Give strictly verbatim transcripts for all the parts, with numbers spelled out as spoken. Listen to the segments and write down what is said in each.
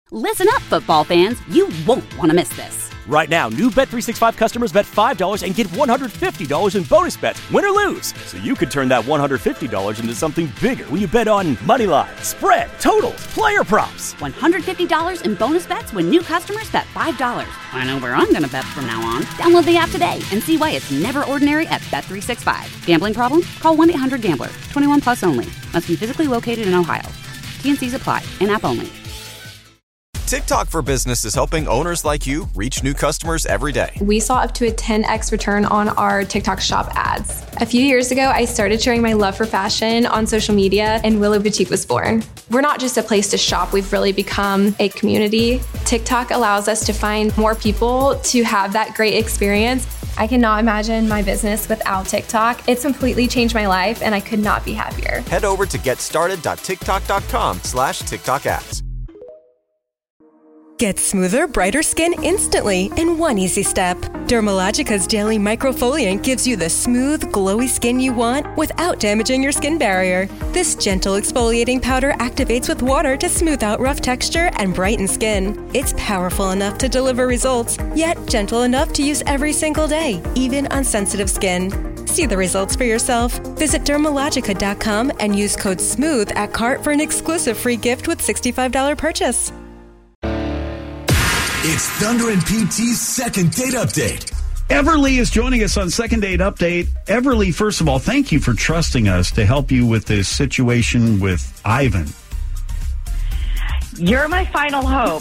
Listen up, football fans. You won't want to miss this. Right now, new Bet three sixty-five customers bet five dollars and get one hundred fifty dollars in bonus bets, win or lose. So you could turn that one hundred fifty dollars into something bigger when you bet on money line, spread, totals, player props. one hundred fifty dollars in bonus bets when new customers bet five dollars. I know where I'm going to bet from now on. Download the app today and see why it's never ordinary at Bet three sixty-five. Gambling problem? Call one eight hundred gambler. twenty-one plus only. Must be physically located in Ohio. T and C's apply. In-app only. TikTok for Business is helping owners like you reach new customers every day. We saw up to a ten x return on our TikTok shop ads. A few years ago, I started sharing my love for fashion on social media, and Willow Boutique was born. We're not just a place to shop, we've really become a community. TikTok allows us to find more people to have that great experience. I cannot imagine my business without TikTok. It's completely changed my life, and I could not be happier. Head over to getstarted.tiktok.com slash TikTok ads. Get smoother, brighter skin instantly in one easy step. Dermalogica's Daily Microfoliant gives you the smooth, glowy skin you want without damaging your skin barrier. This gentle exfoliating powder activates with water to smooth out rough texture and brighten skin. It's powerful enough to deliver results, yet gentle enough to use every single day, even on sensitive skin. See the results for yourself. Visit dermalogica dot com and use code SMOOTH at cart for an exclusive free gift with sixty-five dollars purchase. It's Thunder and P T's Second Date Update. Everly is joining us on Second Date Update. Everly, first of all, thank you for trusting us to help you with this situation with Ivan. You're my final hope.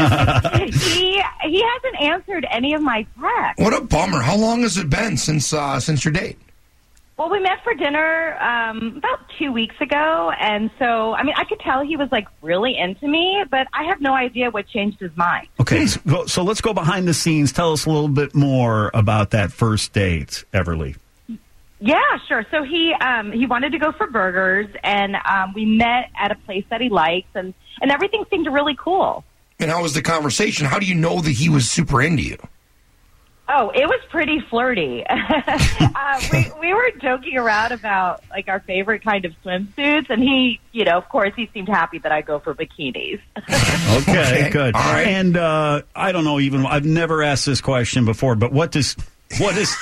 he he hasn't answered any of my texts. What a bummer. How long has it been since uh, since your date? Well, we met for dinner um, about two weeks ago, and so, I mean, I could tell he was, like, really into me, but I have no idea what changed his mind. Okay, so, so let's go behind the scenes. Tell us a little bit more about that first date, Everly. Yeah, sure. So he um, he wanted to go for burgers, and um, we met at a place that he likes, and, and everything seemed really cool. And how was the conversation? How do you know that he was super into you? Oh, it was pretty flirty. uh, we, we were joking around about, like, our favorite kind of swimsuits, and he, you know, of course, he seemed happy that I go for bikinis. okay, okay, good. All right. And uh, I don't know even, I've never asked this question before, but what does, what is,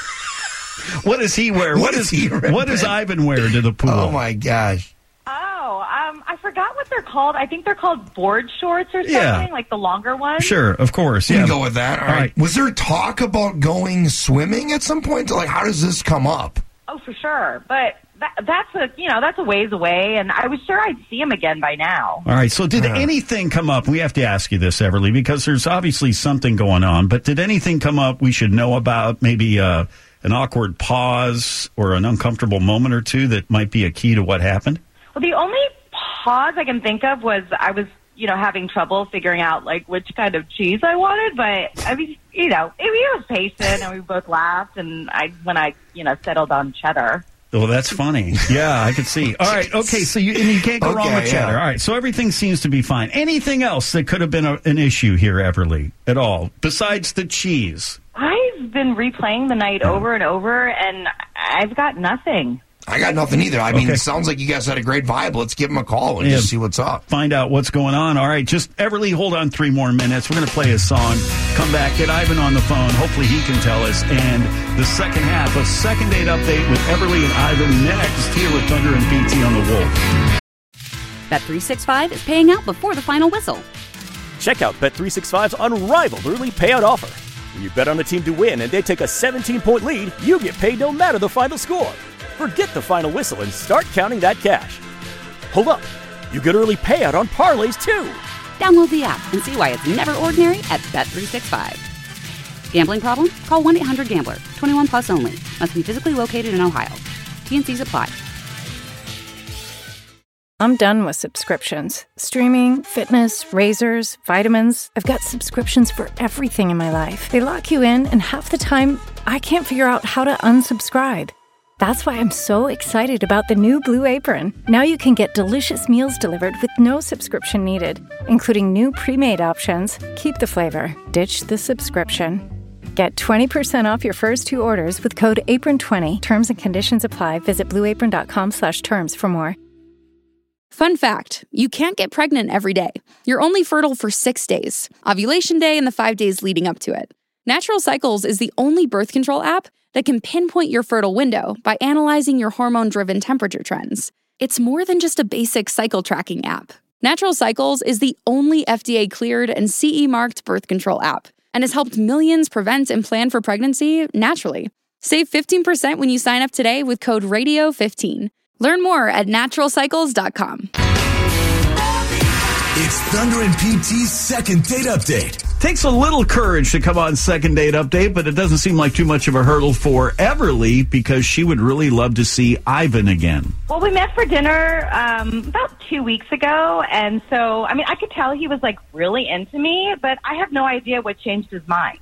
what does he wear? What What, does is, he wear, what does Ben? Ivan wear to the pool? Oh, my gosh. Oh, um, I forgot what they're called. I think they're called board shorts or something, Yeah. like the longer ones. Sure, of course. You Yeah. can go with that. All right. right. Was there talk about going swimming at some point? Like, how does this come up? Oh, for sure. But that, that's a, you know, that's a ways away, and I was sure I'd see him again by now. All right, so did Yeah. anything come up? We have to ask you this, Everly, because there's obviously something going on, but did anything come up we should know about? Maybe uh, an awkward pause or an uncomfortable moment or two that might be a key to what happened? Well, the only pause I can think of was I was, you know, having trouble figuring out, like, which kind of cheese I wanted. But, I mean, you know, he was patient, and we both laughed. And I, when I, you know, settled on cheddar. Oh, that's funny. Yeah, I could see. All right, okay, so you, and you can't go Okay, wrong with yeah. cheddar. All right, so everything seems to be fine. Anything else that could have been a, an issue here, Everly, at all, besides the cheese? I've been replaying the night over and over, and I've got nothing. I got nothing either. I mean, Okay. it sounds like you guys had a great vibe. Let's give him a call and Yeah. just see what's up. Find out what's going on. All right, just Everly, hold on three more minutes. We're going to play a song, come back, get Ivan on the phone. Hopefully he can tell us. And the second half of Second Date Update with Everly and Ivan next here with Thunder and B T on the Wolf. Bet three sixty-five is paying out before the final whistle. Check out Bet three sixty-five's unrivaled early payout offer. When you bet on a team to win and they take a seventeen-point lead, you get paid no matter the final score. Forget the final whistle and start counting that cash. Hold up. You get early payout on parlays, too. Download the app and see why it's never ordinary at Bet three sixty-five. Gambling problem? Call one eight hundred gambler. twenty-one plus only. Must be physically located in Ohio. T and C's apply. I'm done with subscriptions. Streaming, fitness, razors, vitamins. I've got subscriptions for everything in my life. They lock you in, and half the time, I can't figure out how to unsubscribe. That's why I'm so excited about the new Blue Apron. Now you can get delicious meals delivered with no subscription needed, including new pre-made options. Keep the flavor. Ditch the subscription. Get twenty percent off your first two orders with code apron twenty. Terms and conditions apply. Visit blueapron.com slash terms for more. Fun fact, you can't get pregnant every day. You're only fertile for six days, ovulation day and the five days leading up to it. Natural Cycles is the only birth control app that can pinpoint your fertile window by analyzing your hormone-driven temperature trends. It's more than just a basic cycle tracking app. Natural Cycles is the only F D A-cleared and C E-marked birth control app and has helped millions prevent and plan for pregnancy naturally. Save fifteen percent when you sign up today with code radio fifteen. Learn more at natural cycles dot com. It's Thunder and P T's second date update. Takes a little courage to come on Second Date Update, but it doesn't seem like too much of a hurdle for Everly because she would really love to see Ivan again. Well, we met for dinner um, about two weeks ago, and so, I mean, I could tell he was, like, really into me, but I have no idea what changed his mind.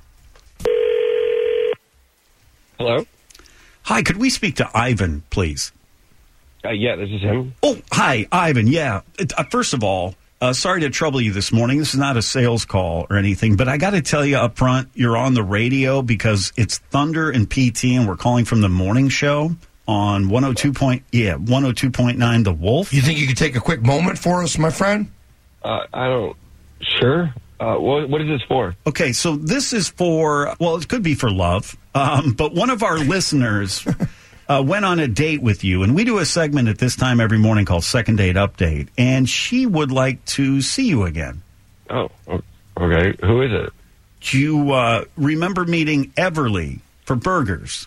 Hello? Hi, could we speak to Ivan, please? Uh, yeah, this is him. Oh, hi, Ivan, yeah. Uh, first of all, Uh, sorry to trouble you this morning. This is not a sales call or anything, but I got to tell you up front, you're on the radio because it's Thunder and P T, and we're calling from the morning show on one oh two point yeah one oh two point nine The Wolf. You think you could take a quick moment for us, my friend? Uh, I don't. Sure. Uh, what, what is this for? Okay, so this is for, well, it could be for love, um, but one of our listeners uh, went on a date with you, and we do a segment at this time every morning called Second Date Update, and she would like to see you again. Oh, okay. Who is it? Do you uh, remember meeting Everly for burgers?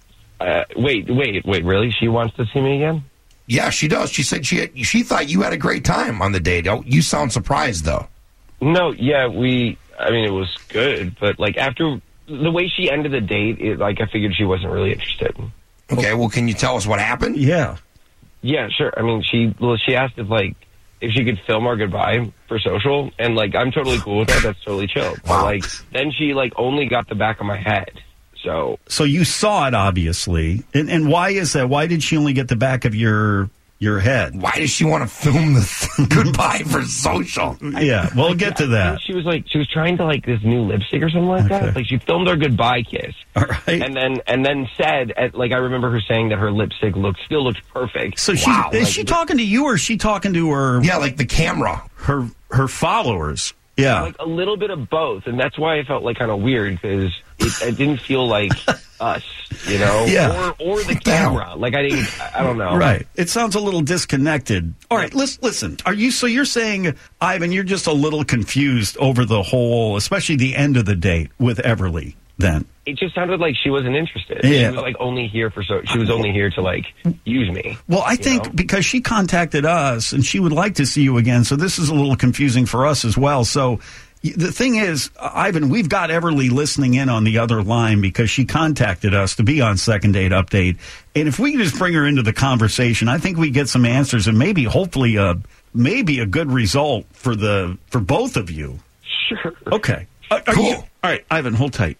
Uh, wait, wait, wait, really? She wants to see me again? Yeah, she does. She said she she thought you had a great time on the date. Oh, you sound surprised, though. No, yeah, we, I mean, it was good, but, like, after the way she ended the date, it, like, I figured she wasn't really interested. Okay, well, can you tell us what happened? Yeah. Yeah, sure. I mean, she, well, she asked if, like, if she could film our goodbye for social, and, like, I'm totally cool with that. That's totally chill. Wow. But, like, then she, like, only got the back of my head. So So you saw it, obviously. And, and why is that? Why did she only get the back of your your head? Why does she want to film the th- goodbye for social? Yeah, we'll I, get to I that. She was like, she was trying to like this new lipstick or something like Okay. that. Like she filmed our goodbye kiss, All right. and then and then said, at, like I remember her saying that her lipstick looked still looked perfect. So she Wow. is Like, she talking to you or is she talking to her? Yeah, like the camera. Her her followers. Yeah. Like a little bit of both, and that's why I felt like kind of weird because it, it didn't feel like us, you know, Yeah. or or the camera. Like I didn't, I don't know. Right. It sounds a little disconnected. All right, let's listen. Are you so you're saying, Ivan, you're just a little confused over the whole, especially the end of the date with Everly then? It just sounded like she wasn't interested. Yeah. She was like only here for so she was only here to like use me. Well, I think know? because she contacted us and she would like to see you again, so this is a little confusing for us as well. So y- the thing is, Ivan, we've got Everly listening in on the other line because she contacted us to be on Second Date Update. And if we can just bring her into the conversation, I think we get some answers and maybe, hopefully, a, maybe a good result for the for both of you. Sure. Okay. Are, are Cool. you, all right, Ivan, hold tight.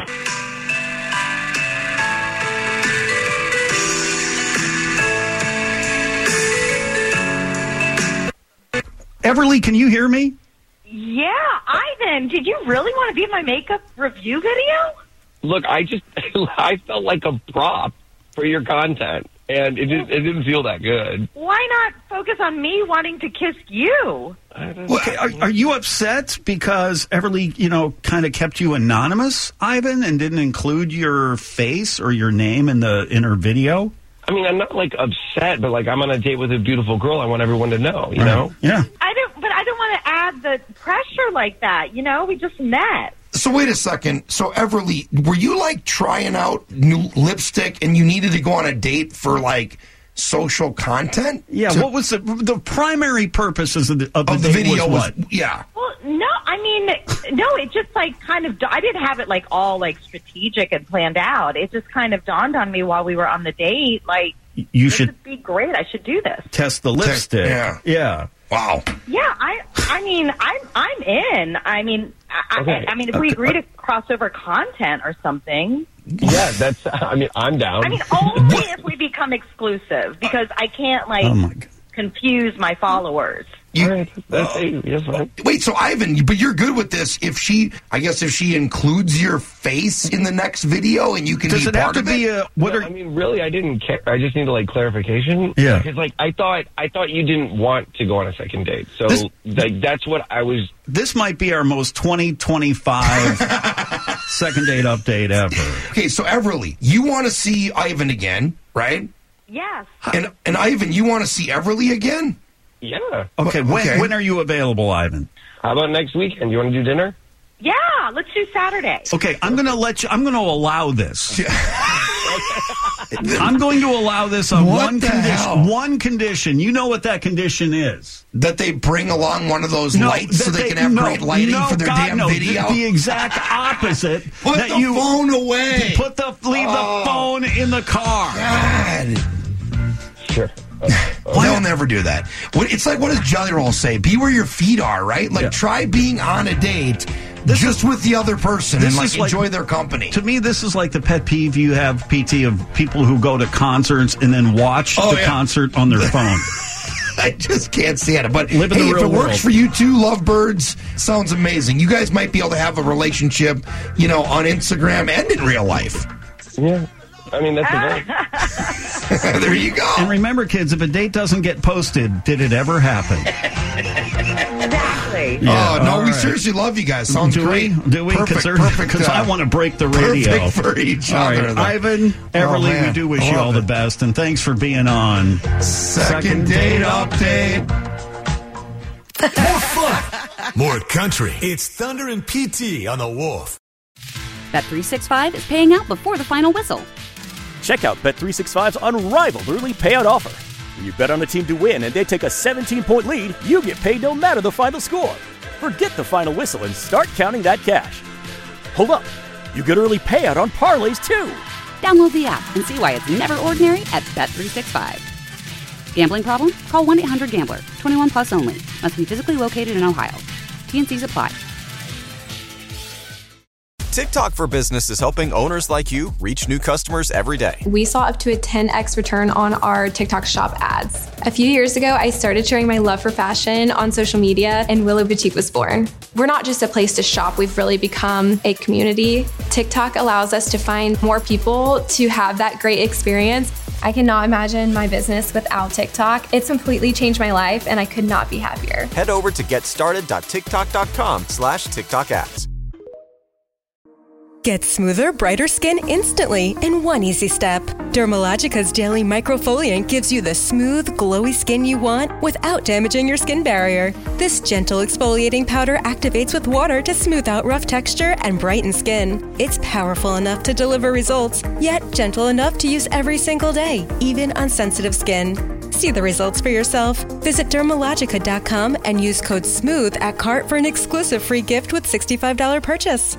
Everly, can you hear me? Yeah, Ivan, did you really want to be in my makeup review video? Look, I just I felt like a prop for your content, and it just it didn't feel that good. Why not focus on me wanting to kiss you? Okay, are, are you upset because Everly, you know, kind of kept you anonymous, Ivan, and didn't include your face or your name in the in her video? I mean, I'm not like upset, but like I'm on a date with a beautiful girl. I want everyone to know, you Right. know. Yeah. I don't, but I don't want to add the pressure like that. You know, we just met. So wait a second. So Everly, were you like trying out new lipstick and you needed to go on a date for like social content? Yeah. To- What was the the primary purposes of the of the, of the date video was was, what? yeah. Well, no, I mean, no, it just like kind of, I didn't have it like all like strategic and planned out. It just kind of dawned on me while we were on the date, like, You this should would be great. I should do this. test the lipstick. yeah. Yeah. Wow. Yeah, I, I mean, I'm, I'm in. I mean, I, Okay. I, I mean, if we Okay. agree to cross over content or something, Yeah, that's. I mean, I'm down. I mean, only if we become exclusive, because I can't like Oh my God. confuse my followers. You, All right, that's, hey, that's fine. Wait, so Ivan, but you're good with this. If she, I guess, if she includes your face in the next video, and you can Does be it have part to of be it. a? What No, are? I mean, really, I didn't care. I just needed like clarification. Yeah. Because like I thought, I thought you didn't want to go on a second date. So This- like that's what I was. This might be our most twenty twenty-five second date update ever. Okay, so Everly, you want to see Ivan again, right? Yes. And and Ivan, you want to see Everly again? Yeah. Okay, when Okay. when are you available, Ivan? How about next weekend? You want to do dinner? Yeah, let's do Saturday. Okay, I'm going to let you. I'm going to allow this. I'm going to allow this on What one the condition. hell? One condition. You know what that condition is? That they bring along one of those lights so that they, can have no, great lighting no, for their God, damn no, video. The, the exact opposite. Put that the you phone away. Put the leave Oh. the phone in the car. God. Sure. They'll never do that. What, it's like, what does Jelly Roll say? Be where your feet are, right? Like, Yeah. try being on a date This just is- with the other person this and, like, is like- enjoy their company. To me, this is like the pet peeve you have, P T, of people who go to concerts and then watch Oh, the yeah. concert on their phone. I just can't stand it. But Live in hey, the if real it works world. for you too, lovebirds, sounds amazing. You guys might be able to have a relationship, you know, on Instagram and in real life. Yeah. I mean, that's a goal. There you go. And remember, kids, if a date doesn't get posted, did it ever happen? Exactly. Yeah, oh, no, all we right. seriously love you guys. Sounds Do great. we? Do we? Perfect, Because perfect. uh, I want to break the radio. Perfect for each All other. right, though. Ivan, Everly, we man. do wish I you love all the it. best, and thanks for being on. Second date update. More fun, more country. It's Thunder and P T on the Wolf. Bet three sixty-five is paying out before the final whistle. Check out Bet three sixty-five's unrivaled early payout offer. When you bet on a team to win and they take a seventeen-point lead, you get paid no matter the final score. Forget the final whistle and start counting that cash. Hold up. You get early payout on parlays, too. Download the app and see why it's never ordinary at Bet three sixty-five. Gambling problem? Call one eight hundred gambler. twenty-one plus only. Must be physically located in Ohio. T N Cs apply. TikTok for Business is helping owners like you reach new customers every day. We saw up to a ten x return on our TikTok shop ads. A few years ago, I started sharing my love for fashion on social media, and Willow Boutique was born. We're not just a place to shop, we've really become a community. TikTok allows us to find more people to have that great experience. I cannot imagine my business without TikTok. It's completely changed my life, and I could not be happier. Head over to getstarted.tiktok.com slash TikTok ads. Get smoother, brighter skin instantly in one easy step. Dermalogica's Daily Microfoliant gives you the smooth, glowy skin you want without damaging your skin barrier. This gentle exfoliating powder activates with water to smooth out rough texture and brighten skin. It's powerful enough to deliver results, yet gentle enough to use every single day, even on sensitive skin. See the results for yourself. Visit dermalogica dot com and use code SMOOTH at cart for an exclusive free gift with sixty-five dollars purchase.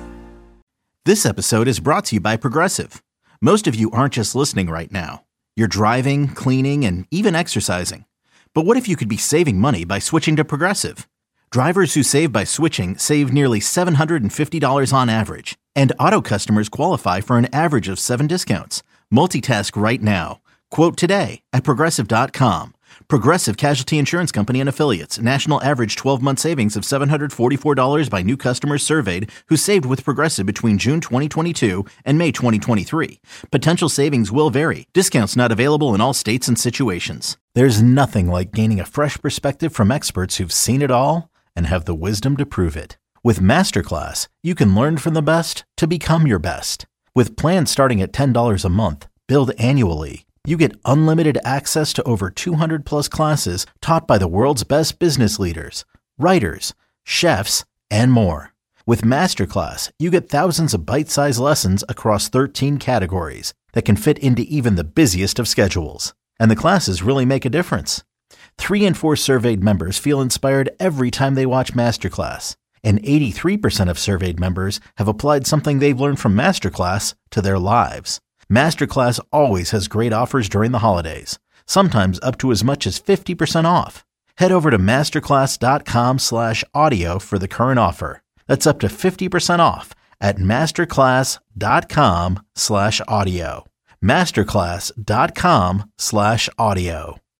This episode is brought to you by Progressive. Most of you aren't just listening right now. You're driving, cleaning, and even exercising. But what if you could be saving money by switching to Progressive? Drivers who save by switching save nearly seven hundred fifty dollars on average. And auto customers qualify for an average of seven discounts. Multitask right now. Quote today at Progressive dot com. Progressive Casualty Insurance Company and Affiliates. National average twelve-month savings of seven hundred forty-four dollars by new customers surveyed who saved with Progressive between June twenty twenty-two and May twenty twenty-three. Potential savings will vary. Discounts not available in all states and situations. There's nothing like gaining a fresh perspective from experts who've seen it all and have the wisdom to prove it. With Masterclass, you can learn from the best to become your best. With plans starting at ten dollars a month, billed annually, you get unlimited access to over two hundred plus classes taught by the world's best business leaders, writers, chefs, and more. With Masterclass, you get thousands of bite-sized lessons across thirteen categories that can fit into even the busiest of schedules. And the classes really make a difference. Three in four surveyed members feel inspired every time they watch Masterclass. And eighty-three percent of surveyed members have applied something they've learned from Masterclass to their lives. Masterclass always has great offers during the holidays, sometimes up to as much as fifty percent off. Head over to masterclass.com slash audio for the current offer. That's up to fifty percent off at masterclass.com slash audio. Masterclass.com slash audio.